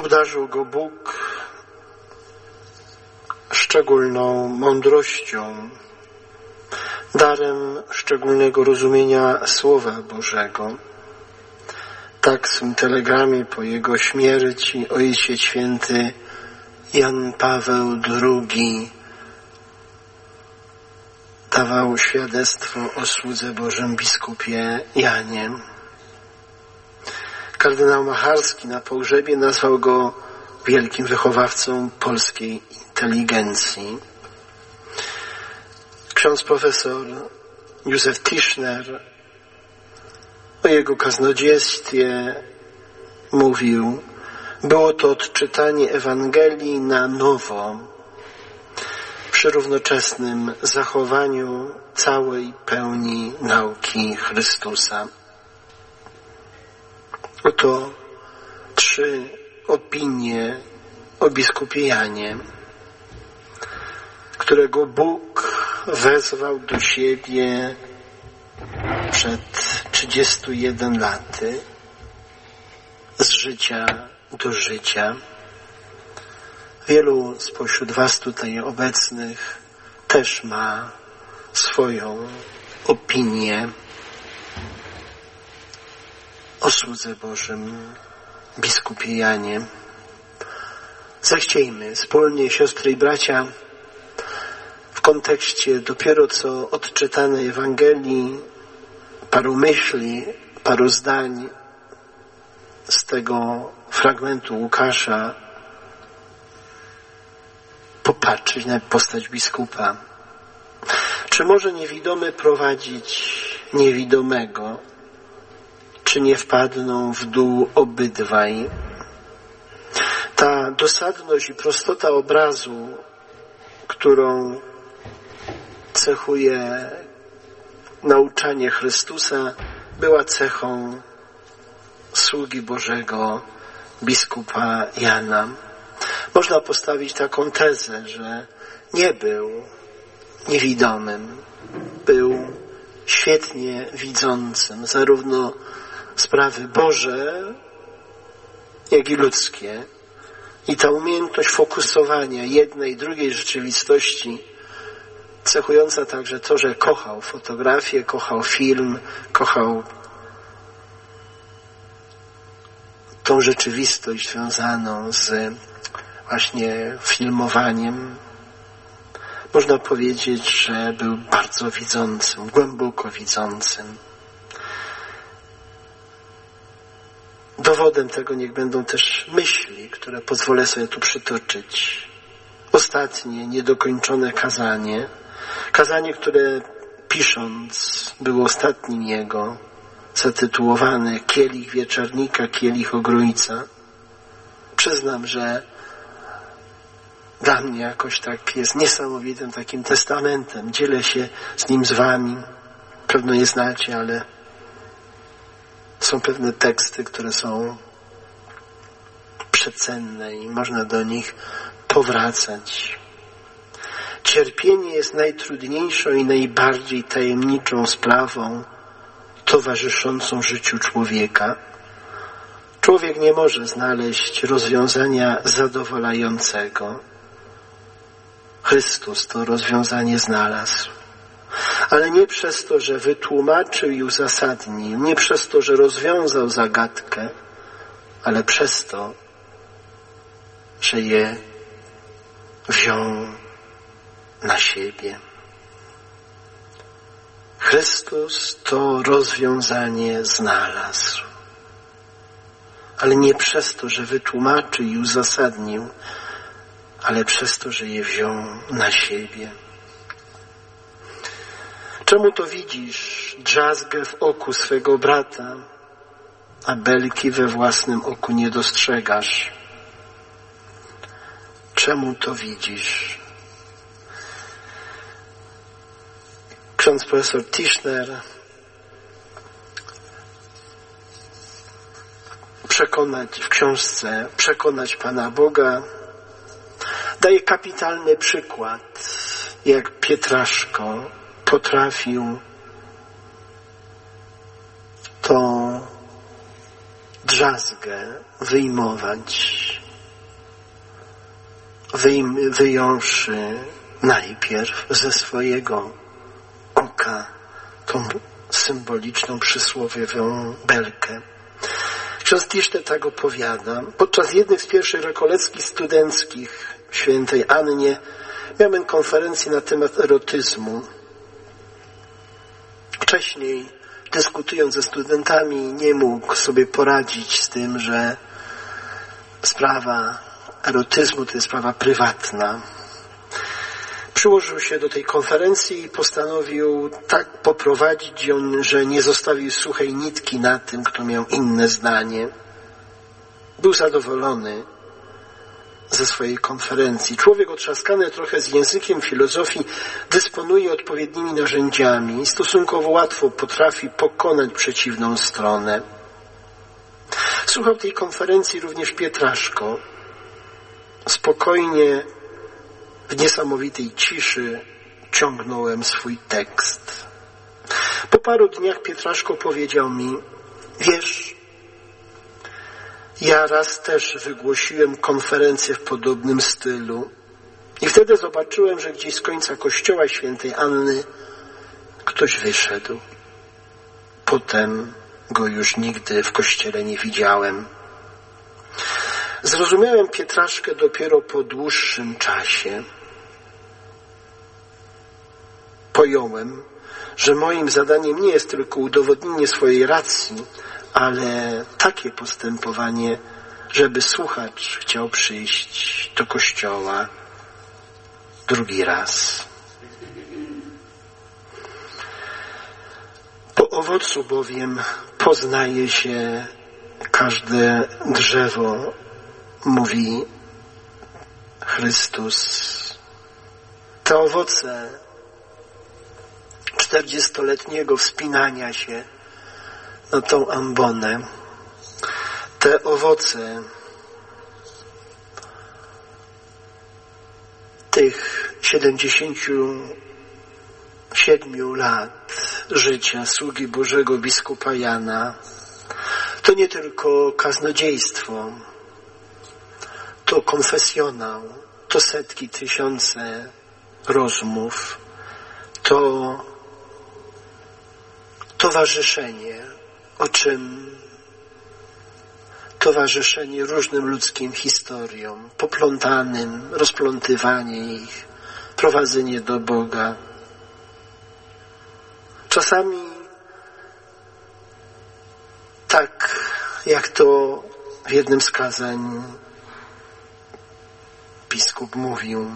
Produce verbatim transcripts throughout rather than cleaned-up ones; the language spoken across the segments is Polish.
Obdarzył go Bóg szczególną mądrością, darem szczególnego rozumienia Słowa Bożego. Tak w swym telegramie po jego śmierci Ojciec Święty Jan Paweł drugi dawał świadectwo o słudze Bożym biskupie Janie. Kardynał Macharski na pogrzebie nazwał go wielkim wychowawcą polskiej inteligencji. Ksiądz profesor Józef Tischner o jego kaznodziejstwie mówił: było to odczytanie Ewangelii na nowo, przy równoczesnym zachowaniu całej pełni nauki Chrystusa. Oto trzy opinie o biskupie Janie, którego Bóg wezwał do siebie przed trzydziestu jeden laty, z życia do życia. Wielu spośród was tutaj obecnych też ma swoją opinię o słudze Bożym biskupie Janie. Zechciejmy wspólnie, siostry i bracia, w kontekście dopiero co odczytanej Ewangelii, paru myśli, paru zdań z tego fragmentu Łukasza popatrzeć na postać biskupa. Czy może niewidomy prowadzić niewidomego? Czy nie wpadną w dół obydwaj? Ta dosadność i prostota obrazu, którą cechuje nauczanie Chrystusa, była cechą sługi Bożego biskupa Jana. Można postawić taką tezę, że nie był niewidomym, był świetnie widzącym, zarówno sprawy Boże, jak i ludzkie. I ta umiejętność fokusowania jednej, drugiej rzeczywistości, cechująca także to, że kochał fotografię, kochał film, kochał tą rzeczywistość związaną z właśnie filmowaniem. Można powiedzieć, że był bardzo widzącym, głęboko widzącym. Dowodem tego niech będą też myśli, które pozwolę sobie tu przytoczyć. Ostatnie, niedokończone kazanie. Kazanie, które pisząc było ostatnim jego, zatytułowane Kielich Wieczornika, Kielich Ogrójca. Przyznam, że dla mnie jakoś tak jest niesamowitym takim testamentem. Dzielę się z nim z wami. Pewno je znacie, ale są pewne teksty, które są przecenne i można do nich powracać. Cierpienie jest najtrudniejszą i najbardziej tajemniczą sprawą towarzyszącą życiu człowieka. Człowiek nie może znaleźć rozwiązania zadowalającego. Chrystus to rozwiązanie znalazł. Ale nie przez to, że wytłumaczył i uzasadnił, nie przez to, że rozwiązał zagadkę, ale przez to, że je wziął na siebie. Chrystus to rozwiązanie znalazł. Ale nie przez to, że wytłumaczył i uzasadnił, ale przez to, że je wziął na siebie. Czemu to widzisz drzazgę w oku swego brata, a belki we własnym oku nie dostrzegasz? Czemu to widzisz? Ksiądz profesor Tischner przekonać w książce Przekonać Pana Boga daje kapitalny przykład, jak Pietraszko potrafił tą drzazgę wyjmować wyjm, wyjąwszy najpierw ze swojego oka tą symboliczną, przysłowiową belkę. Ksiądz Tiszte tak opowiada. Podczas jednych z pierwszych rekolekcji studenckich w świętej Annie miałem konferencję na temat erotyzmu. Wcześniej, dyskutując ze studentami, nie mógł sobie poradzić z tym, że sprawa erotyzmu to jest sprawa prywatna. Przyłożył się do tej konferencji i postanowił tak poprowadzić ją, że nie zostawił suchej nitki na tym, kto miał inne zdanie. Był zadowolony ze swojej konferencji. Człowiek otrzaskany trochę z językiem filozofii dysponuje odpowiednimi narzędziami i stosunkowo łatwo potrafi pokonać przeciwną stronę. Słuchał tej konferencji również Pietraszko. Spokojnie, w niesamowitej ciszy ciągnąłem swój tekst. Po paru dniach Pietraszko powiedział mi: wiesz, ja raz też wygłosiłem konferencję w podobnym stylu i wtedy zobaczyłem, że gdzieś z końca kościoła świętej Anny ktoś wyszedł. Potem go już nigdy w kościele nie widziałem. Zrozumiałem Pietraszkę dopiero po dłuższym czasie. Pojąłem, że moim zadaniem nie jest tylko udowodnienie swojej racji, ale takie postępowanie, żeby słuchacz chciał przyjść do kościoła drugi raz. Po owocu bowiem poznaje się każde drzewo, mówi Chrystus. Te owoce czterdziestoletniego wspinania się na tą ambonę, te owoce tych siedemdziesięciu siedmiu lat życia sługi Bożego biskupa Jana, to nie tylko kaznodziejstwo, to konfesjonał, to setki, tysiące rozmów, to towarzyszenie, o czym towarzyszenie różnym ludzkim historiom, poplątanym, rozplątywanie ich, prowadzenie do Boga. Czasami tak, jak to w jednym z kazań biskup mówił,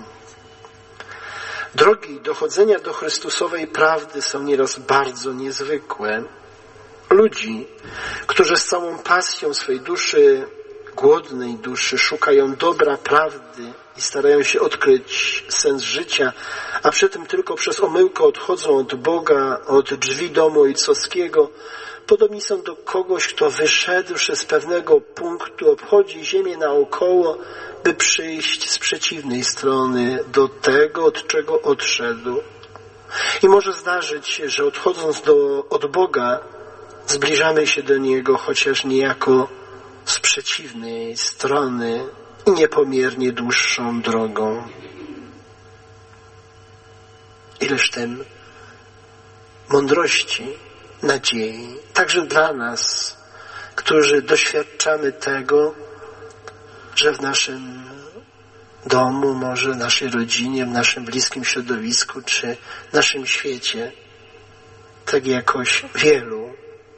drogi dochodzenia do Chrystusowej prawdy są nieraz bardzo niezwykłe. Ludzi, którzy z całą pasją swej duszy, głodnej duszy, szukają dobra, prawdy i starają się odkryć sens życia, a przy tym tylko przez omyłkę odchodzą od Boga, od drzwi domu ojcowskiego, podobni są do kogoś, kto wyszedłszy z pewnego punktu, obchodzi ziemię naokoło, by przyjść z przeciwnej strony do tego, od czego odszedł. I może zdarzyć się, że odchodząc do, od Boga, zbliżamy się do Niego, chociaż niejako z przeciwnej strony i niepomiernie dłuższą drogą. Ileż tym mądrości, nadziei, także dla nas, którzy doświadczamy tego, że w naszym domu, może w naszej rodzinie, w naszym bliskim środowisku, czy w naszym świecie, tak jakoś wielu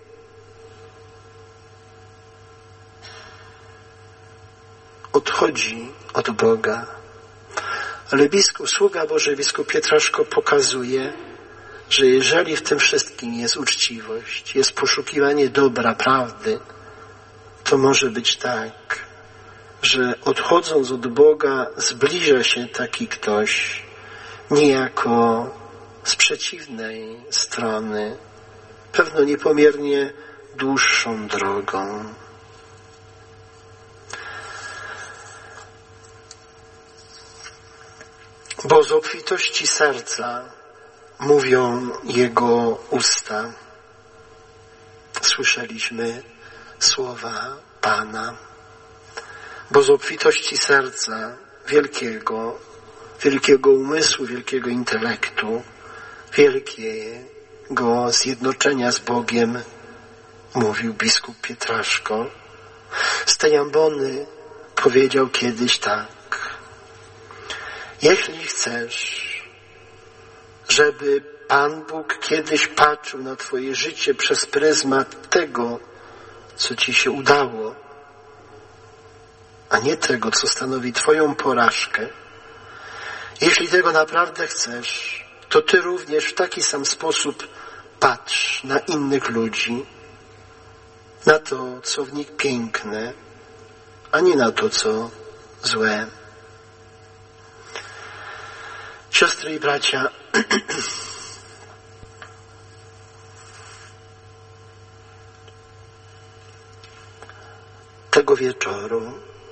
odchodzi od Boga. Ale biskup, sługa Boży, biskup Pietraszko pokazuje, że jeżeli w tym wszystkim jest uczciwość, jest poszukiwanie dobra, prawdy, to może być tak, że odchodząc od Boga zbliża się taki ktoś niejako z przeciwnej strony, pewno niepomiernie dłuższą drogą. Bo z obfitości serca mówią Jego usta. Słyszeliśmy słowa Pana. Bo z obfitości serca wielkiego, wielkiego umysłu, wielkiego intelektu, wielkiego zjednoczenia z Bogiem, mówił biskup Pietraszko. Z tej ambony powiedział kiedyś tak: jeśli chcesz, żeby Pan Bóg kiedyś patrzył na twoje życie przez pryzmat tego, co ci się udało, a nie tego, co stanowi twoją porażkę, jeśli tego naprawdę chcesz, to ty również w taki sam sposób patrz na innych ludzi, na to, co w nich piękne, a nie na to, co złe. Siostry i bracia, tego wieczoru,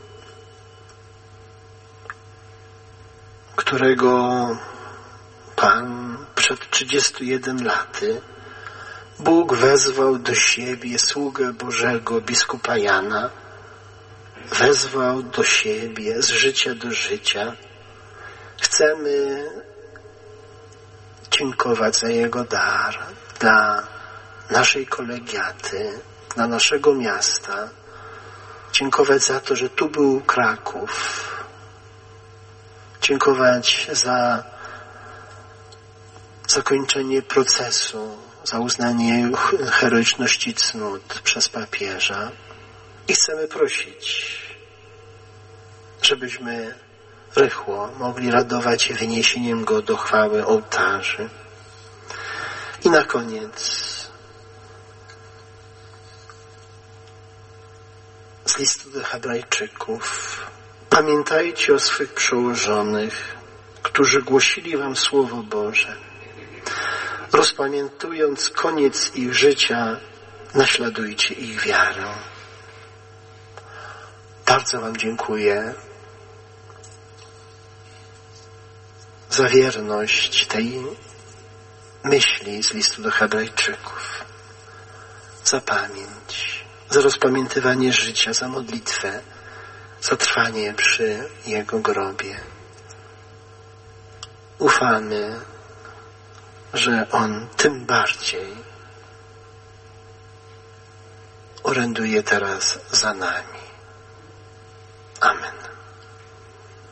którego Pan przed trzydziestu jeden laty Bóg wezwał do siebie sługę Bożego biskupa Jana, wezwał do siebie z życia do życia. Chcemy dziękować za jego dar dla naszej kolegiaty, dla naszego miasta. Dziękować za to, że tu był Kraków. Dziękować za zakończenie procesu, za uznanie heroiczności cnót przez papieża. I chcemy prosić, żebyśmy rychło mogli radować się wyniesieniem go do chwały ołtarzy. I na koniec z listu do Hebrajczyków: pamiętajcie o swych przełożonych, którzy głosili wam Słowo Boże. Rozpamiętując koniec ich życia, naśladujcie ich wiarę. Bardzo wam dziękuję za wierność tej myśli z listu do Hebrajczyków, za pamięć, za rozpamiętywanie życia, za modlitwę, za trwanie przy Jego grobie. Ufamy, że On tym bardziej oręduje teraz za nami.